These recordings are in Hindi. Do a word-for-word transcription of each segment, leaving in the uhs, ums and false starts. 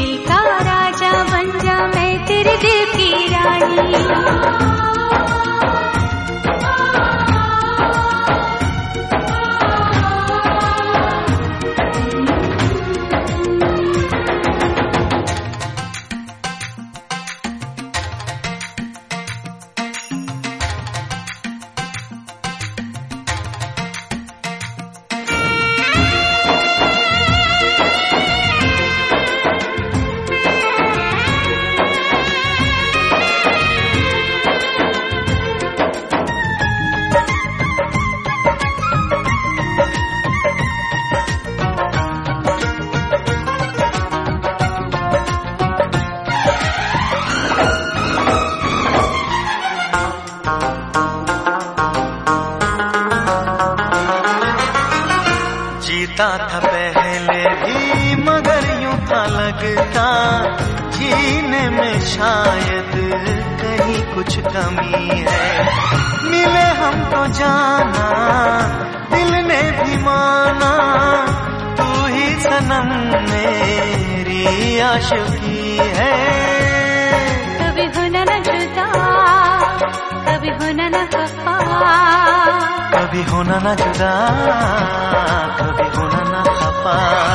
दिल का राजा बन जा, मैं तेरे दिल की रानी। जीता था पहले भी मगर यूं था लगता, जीने में शायद कहीं कुछ कमी है। मिले हमको जाना दिल ने भी माना, तू ही सनम मेरी आशिकी है। कभी होना न जुदा, कभी होना न खफा, कभी होना न जुदा, कभी होना न खफा।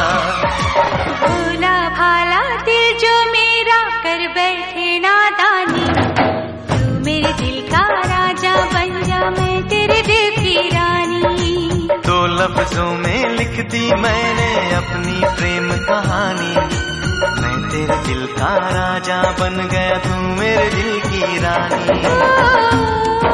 भोला भाला दिल जो मेरा कर बैठे नादानी, तू मेरे दिल का राजा बन जा, मैं तेरे दिल की रानी। दो लफ्जों में लिख दी मैंने अपनी प्रेम कहानी, मैं तेरे दिल का राजा बन गया, तू मेरे दिल की रानी।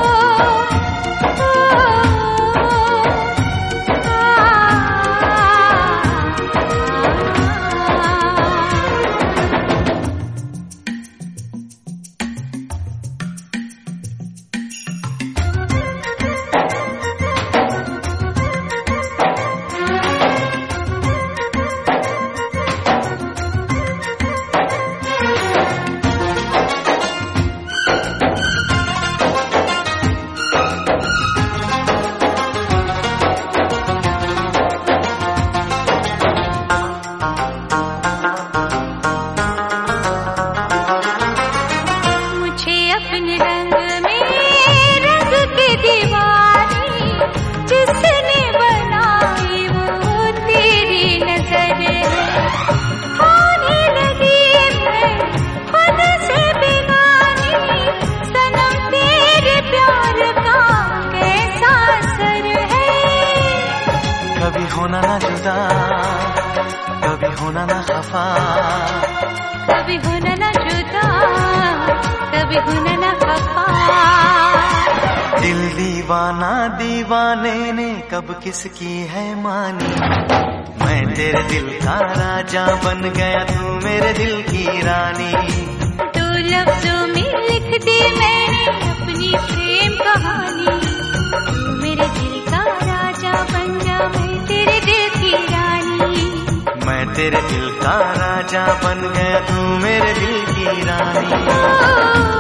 कभी होना ना जुदा, कभी होना ना खफा, कभी होना ना जुदा, कभी होना ना खफा। दिल दीवाना दीवाने ने कब किसकी है मानी, मैं तेरे दिल का राजा बन गया, तू मेरे दिल की रानी। दो लफ्जों में लिख दी मैंने अपनी प्रेम कहानी, तू मेरे दिल का राजा बन जा, मैं तेरे दिल की रानी। मैं तेरे दिल का राजा बन गया, तू मेरे दिल की रानी।